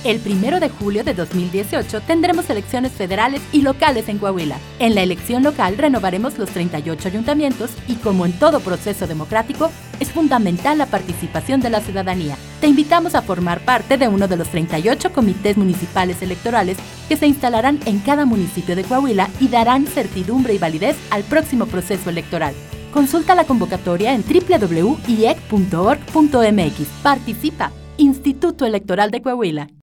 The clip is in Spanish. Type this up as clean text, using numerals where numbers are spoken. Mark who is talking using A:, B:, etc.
A: El 1 de julio de 2018 tendremos elecciones federales y locales en Coahuila. En la elección local renovaremos los 38 ayuntamientos y, como en todo proceso democrático, es fundamental la participación de la ciudadanía. Te invitamos a formar parte de uno de los 38 comités municipales electorales que se instalarán en cada municipio de Coahuila y darán certidumbre y validez al próximo proceso electoral. Consulta la convocatoria en www.iec.org.mx. Participa. Instituto Electoral de Coahuila.